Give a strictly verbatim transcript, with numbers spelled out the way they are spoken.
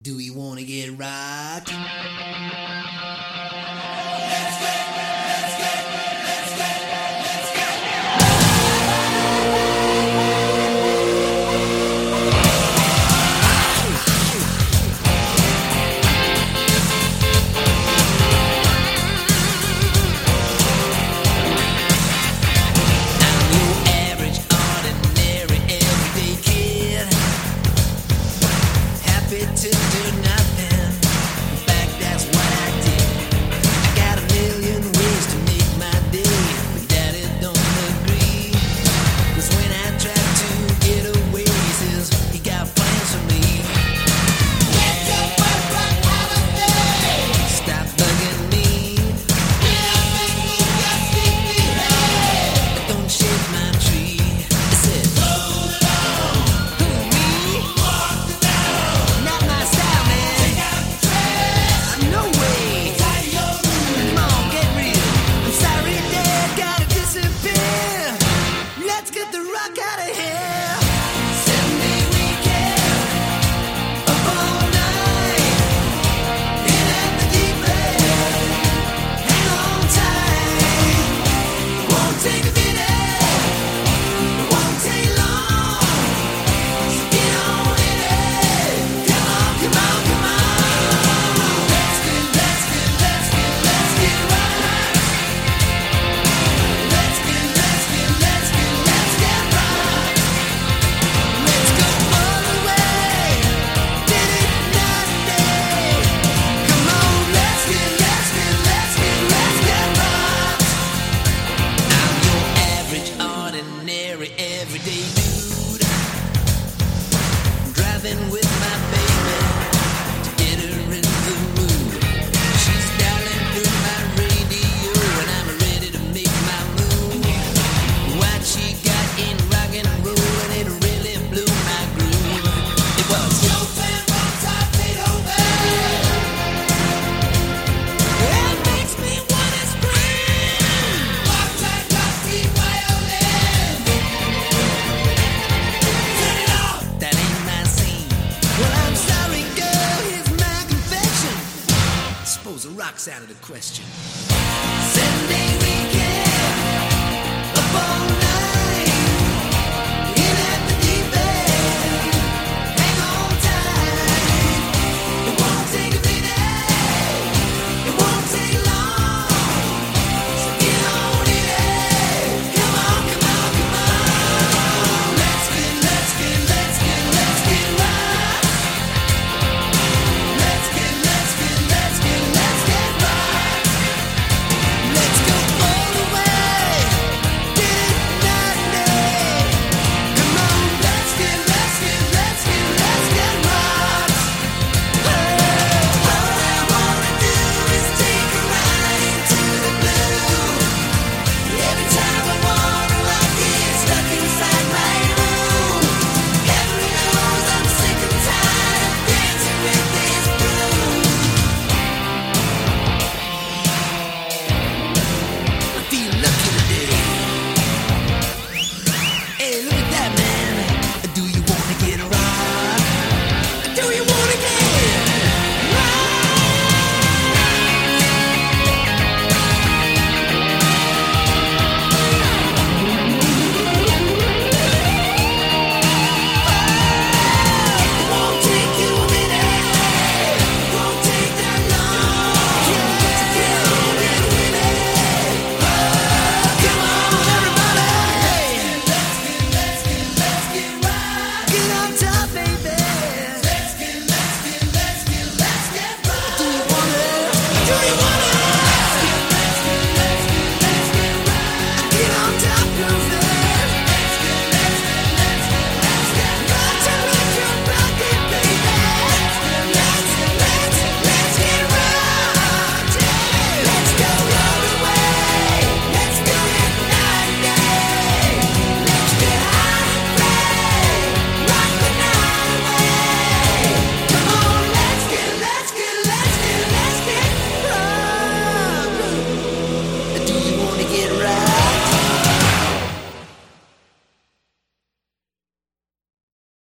Do we wanna get rocked? To do nothing. In fact, that's what I did. I got a million ways to make my day, but Daddy don't agree. 'Cause when I try to get away, he says he got plans for me. Get your butt right out of there. Stop bugging me. When I think you got sleepy head, but don't shake my tree. It says, roll it on. Who, me? Walk it down. Not my style, man. Take out the trash. No way. Tie your room. Come on, get real. I'm sorry, Dad, gotta disappear. Let's get the rock out of here. Sunday weekend, up all night, in at the deep end. Hang on tight. Won't take a minute. Won't take long. So get on in it. Come on, come on, come on. Let's get, let's get, let's get, let's get right. Let's get, let's get, let's get, let's get right. Let's go all the way. Did it not day? Come on, let's get, let's get, let's get, let's get right. I'm your average, ordinary, everyday dude. Driving with my baby to get her in the mood. She's dialing through my radio and I'm ready to make my move. What she got in rock and roll and it really blew my groove. It was Chopin, Mozart, Beethoven. It makes me wanna scream. Mozart, Gotti, violin. Turn it off. That ain't my scene. Well, I'm sorry, girl. Here's my confession. Suppose the rock's out of the question. Sunday weekend, up all